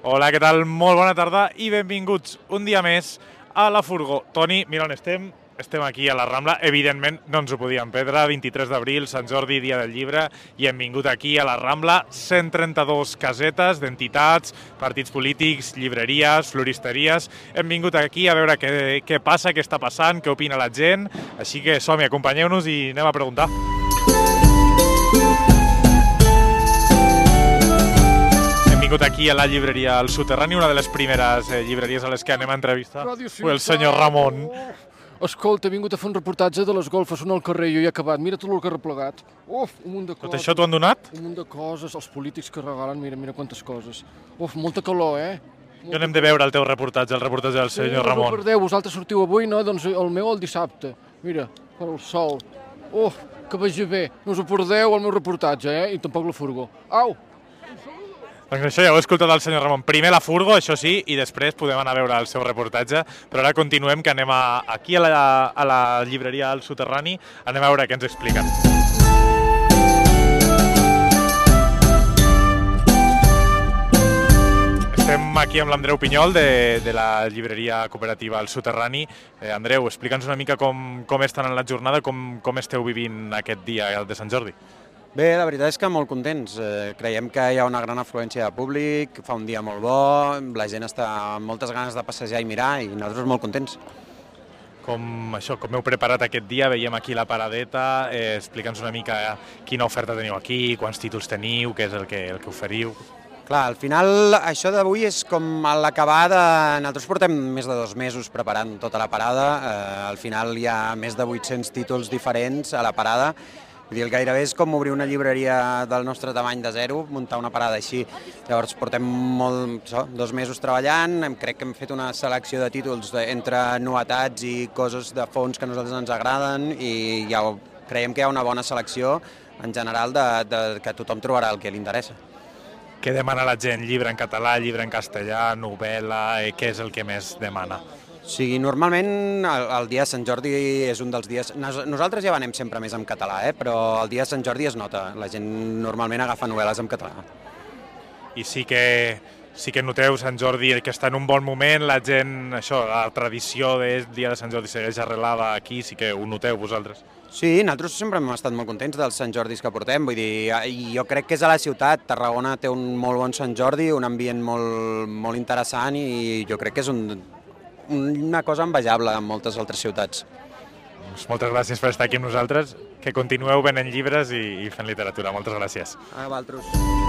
Hola, què tal? Molt bona tarda i benvinguts un dia més a la Furgó. Toni, mira on estem. Estem aquí a la Rambla. Evidentment, no ens ho podíem perdre. 23 d'abril, Sant Jordi, Dia del Llibre, i hem vingut aquí a la Rambla. 132 casetes d'entitats, partits polítics, llibreries, floristeries. Hem vingut aquí a veure què passa, què està passant, què opina la gent. Així que som-hi, acompanyeu-nos i anem a preguntar. Aquí a la llibreria El Soterrani, una de les primeres llibreries a les que anem a entrevistar. El senyor Ramon. Escolta, he vingut a fer un reportatge de les golfes, on al carrer, jo he acabat. Mira tot el que he replegat. Uf, un munt de coses. Tot això t'ho han donat? Un munt de coses, els polítics que regalen, mira quantes coses. Uf, molta calor, Jo n'hem de veure el teu reportatge, el reportatge del senyor Ramon. No perdeu, vosaltres sortiu avui, no? Doncs el meu el dissabte. Mira, per el sol. Uf, que vagi bé. No us ho perdeu, el meu reportatge, I tampoc la furgó. Au! Doncs això ja ho he escoltat del senyor Ramon. Primer la Furgo, això sí, i després podem anar a veure el seu reportatge, però ara continuem, que anem aquí a la llibreria El Soterrani, anem a veure què ens expliquen. Estem aquí amb l'Andreu Pinyol, de la llibreria cooperativa El Soterrani. Andreu, explica'ns una mica com estan en la jornada, com esteu vivint aquest dia de Sant Jordi. Bé, la veritat és que molt contents. Creiem que hi ha una gran afluència de públic, fa un dia molt bo, la gent està amb moltes ganes de passejar i mirar i nosaltres molt contents. Com heu preparat aquest dia, veiem aquí la paradeta, explica'ns una mica quina oferta teniu aquí, quants títols teniu, què és el que oferiu. Clar, al final això d'avui és com a l'acabar de... Nosaltres portem més de 2 mesos preparant tota la parada, al final hi ha més de 800 títols diferents a la parada. Vull dir, gairebé és com obrir una llibreria del nostre tamany de zero, muntar una parada així. Llavors portem 2 mesos treballant, crec que hem fet una selecció de títols entre novetats i coses de fons que a nosaltres ens agraden i ja creiem que hi ha una bona selecció en general que tothom trobarà el que li interessa. Què demana la gent? Llibre en català, llibre en castellà, novel·la, què és el que més demana? O sigui, normalment el dia de Sant Jordi és un dels dies... Nosaltres ja anem sempre més en català, però el dia de Sant Jordi es nota. La gent normalment agafa novel·les en català. I sí que noteu Sant Jordi que està en un bon moment, la gent, la tradició del dia de Sant Jordi segueix arrelada aquí, sí que ho noteu vosaltres. Sí, nosaltres sempre hem estat molt contents dels Sant Jordis que portem, vull dir, jo crec que és a la ciutat, Tarragona té un molt bon Sant Jordi, un ambient molt interessant i jo crec que és una cosa envejable en moltes altres ciutats. Moltes gràcies per estar aquí amb nosaltres, que continueu venent llibres i fent literatura. Moltes gràcies. A vosaltres.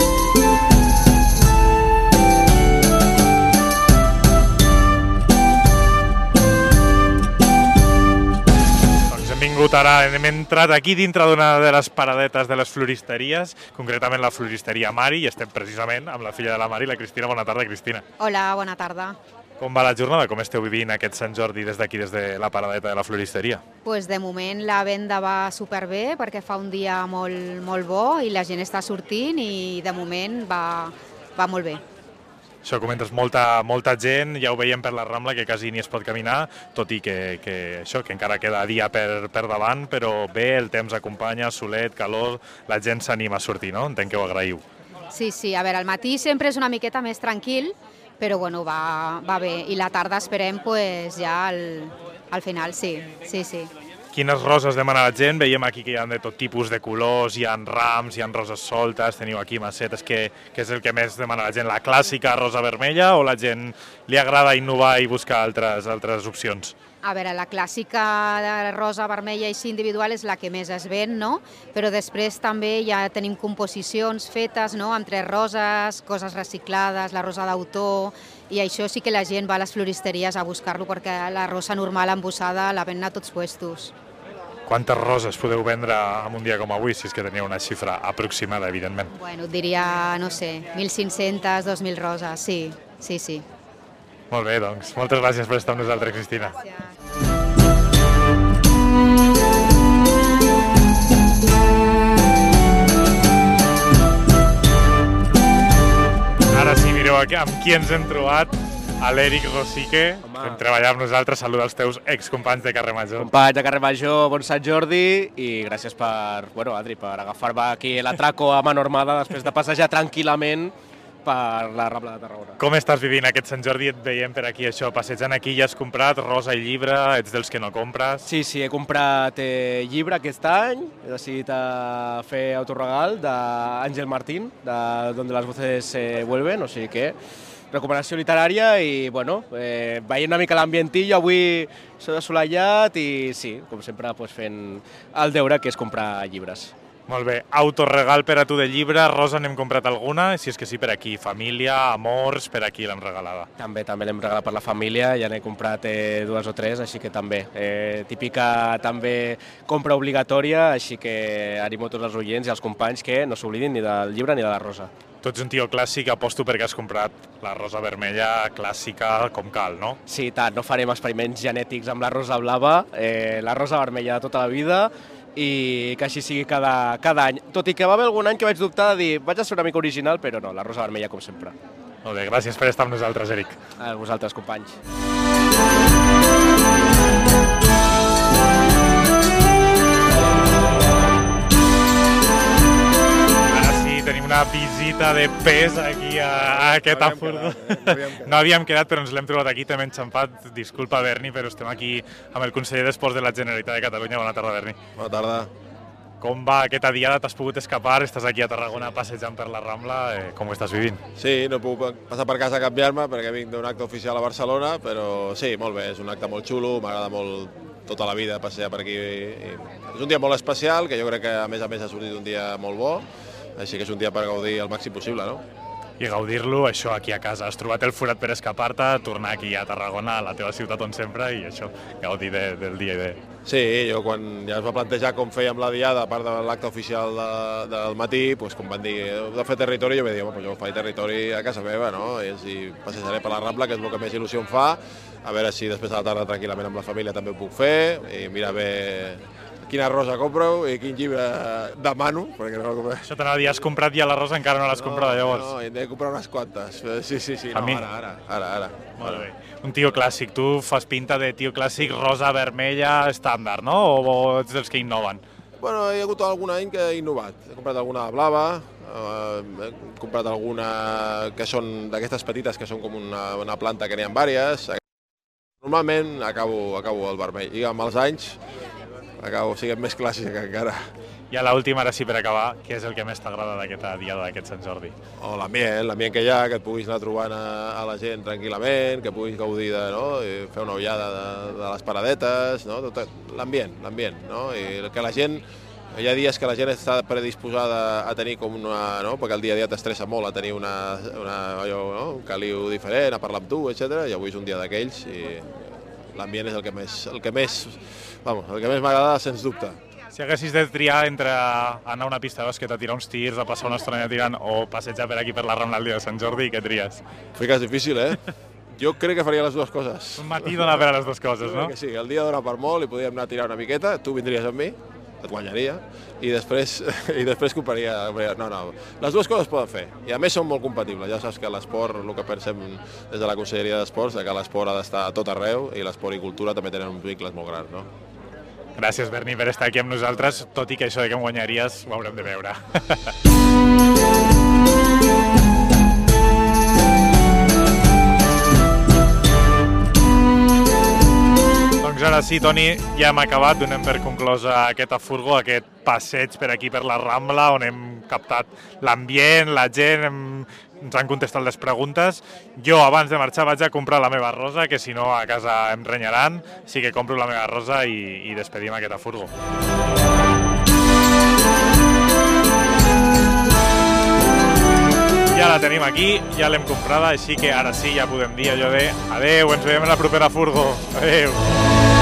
Doncs hem entrat aquí dintre d'una de les paradetes de les floristeries, concretament la floristeria Mari, i estem precisament amb la filla de la Mari, la Cristina. Bona tarda, Cristina. Hola, bona tarda. Com va la jornada? Com esteu vivint aquest Sant Jordi des d'aquí, des de la paradeta de la floristeria? Pues de moment la venda va superbé perquè fa un dia molt bo i la gent està sortint i de moment va molt bé. Això comentes, molta gent, ja ho veiem per la Rambla, que quasi ni es pot caminar, tot i que encara queda dia per davant, però bé, el temps acompanya, solet, calor, la gent s'anima a sortir, no? Entenc que ho agraïu. Sí, a veure, el matí sempre és una miqueta més tranquil, però bueno, va bé. I la tarda esperem ja al final, sí. Quines roses demana la gent? Veiem aquí que hi ha de tot tipus de colors, hi ha rams, hi ha roses soltes, teniu aquí macetes, què és el que més demana la gent? La clàssica rosa vermella o la gent li agrada innovar i buscar altres opcions? A veure, la clàssica de rosa vermella així individual és la que més es ven, no? Però després també ja tenim composicions fetes, no?, amb 3 roses, coses reciclades, la rosa d'autor, i això sí que la gent va a les floristeries a buscar-lo perquè la rosa normal embossada la venen a tots puestos. Quantes roses podeu vendre en un dia com avui, si és que teniu una xifra aproximada, evidentment? Bueno, diria, no sé, 1.500, 2.000 roses, sí. Molt bé, doncs, moltes gràcies per estar amb nosaltres, Cristina. Gràcies. Ara sí, mireu amb qui ens hem trobat. a l'Eric Rosique, que hem treballat amb nosaltres. Saluda els teus excompanys de Carrer Major. Companys de Carrer Major, bon Sant Jordi i gràcies per, Adri, per agafar-me aquí l'atraco a mano armada després de passejar tranquil·lament per la Rambla de Tarragona. Com estàs vivint aquest Sant Jordi? Et veiem per aquí, això, passejant aquí, ja has comprat rosa i llibre, ets dels que no compres. Sí, he comprat llibre aquest any, he decidit fer autoregal d'Àngel Martín, de Donde las voces vuelven, o sigui que recomanació literària i, bueno, veient una mica l'ambientillo, avui s'ha assolellat i sí, com sempre, fent el deure, que és comprar llibres. Molt bé, autoregal per a tu de llibre, rosa n'hem comprat alguna, si és que sí, per aquí, família, amors, per aquí l'hem regalada. També l'hem regalat per la família, ja n'he comprat 2 o 3, així que també. Típica també compra obligatòria, així que animo tots els oients i els companys que no s'oblidin ni del llibre ni de la rosa. Tu ets un tio clàssic, aposto perquè has comprat la rosa vermella clàssica com cal, no? Sí, tant, no farem experiments genètics amb la rosa blava, la rosa vermella de tota la vida, i que així sigui cada any. Tot i que va haver algun any que vaig dubtar de dir vaig a ser una mica original, però no, la rosa vermella com sempre. Molt bé, gràcies per estar amb nosaltres, Eric. A vosaltres, companys. Tenim una visita de pes aquí a aquest afurgo. No havíem quedat, però ens l'hem trobat aquí, t'hem enxampat. Disculpa, Berni, però estem aquí amb el conseller d'Esports de la Generalitat de Catalunya. Bona tarda, Berni. Bona tarda. Com va aquesta diada? T'has pogut escapar? Estàs aquí a Tarragona passejant per la Rambla. Com ho estàs vivint? Sí, no he pogut passar per casa a canviar-me perquè vinc d'un acte oficial a Barcelona, però sí, molt bé, és un acte molt xulo, m'agrada molt tota la vida passejar per aquí. És un dia molt especial, que jo crec que a més ha sortit un dia molt bo, així que és un dia per gaudir el màxim possible, no? I gaudir-lo, això, aquí a casa. Has trobat el forat per escapar-te, tornar aquí a Tarragona, a la teva ciutat on sempre, i això, gaudir del dia i de... Sí, jo quan ja es va plantejar com fèiem la diada, a part de l'acte oficial del matí, doncs com van dir, heu de fer territori, jo vaig dir, home, jo faig territori a casa meva, no? I passejaré per la Rambla, que és el que més il·lusió em fa, a veure si després a la tarda tranquil·lament amb la família també ho puc fer, i mirar bé quina rosa compro i quin llibre demano, perquè no... Això t'anava a dir, has comprat ja la rosa, encara no l'has comprat llavors? No, he de comprar unes quantes. Sí, no, ara. Molt bé. Un tio clàssic, tu fas pinta de tio clàssic, rosa, vermella, estàndard, no? O ets dels que innoven? Bueno, hi ha hagut algun any que he innovat. He comprat alguna blava, he comprat alguna que són d'aquestes petites, que són com una planta que n'hi ha diverses. Normalment acabo el vermell, i amb els anys acabo siguent més clàssic encara. I a l'última, ara sí per acabar, què és el que més t'agrada d'aquesta diada d'aquest Sant Jordi? L'ambient que hi ha, que et puguis anar trobant a la gent tranquil·lament, que puguis gaudir de, no? Fer una ullada de les paradetes, no? L'ambient, no? I que la gent, hi ha dies que la gent està predisposada a tenir com una, no? Perquè el dia a dia t'estressa molt a tenir un caliu diferent, a parlar amb tu, etc. I avui és un dia d'aquells i l'ambient és el que més m'agrada, sens dubte. Si haguessis de triar entre anar a una pista de bàsquet a tirar uns tirs, a passar una estona tirant o passejar per aquí per la Rambla el dia de Sant Jordi, què tries? És difícil, eh? Jo crec que faria les dues coses. Un matí dona per a les dues coses, no? Sí, el dia dona per molt i podríem anar a tirar una miqueta, tu vindries amb mi, et guanyaria, i després compraria... No, les dues coses poden fer, i a més són molt compatibles. Ja saps que l'esport, el que pensem des de la Conselleria d'Esports, que l'esport ha d'estar a tot arreu, i l'esport i cultura també tenen uns vincles molt grans, no? Gràcies, Berni, per estar aquí amb nosaltres, tot i que això de que em guanyaries ho haurem de veure. Doncs ara sí, Toni, ja hem acabat, donem per conclosa aquest afurgo, aquest passeig per aquí per la Rambla, on hem captat l'ambient, la gent, ens han contestat les preguntes. Jo, abans de marxar, vaig a comprar la meva rosa, que si no a casa em renyaran, sí que compro la meva rosa i despedim aquest afurgo. Ja la tenim aquí, ja l'hem comprada, així que ara sí, ja podem dir allò de adeu, ens veiem en la propera furgo. Adeu.